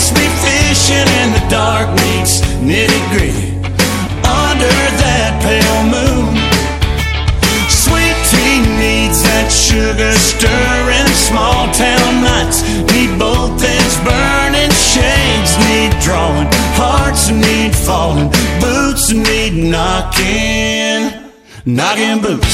Miss me fishing in the dark meets nitty-gritty under that pale moon. Sweet tea needs that sugar stirring. Small town nights need both ends burning. Shades need drawing, hearts need falling, boots need knocking boots.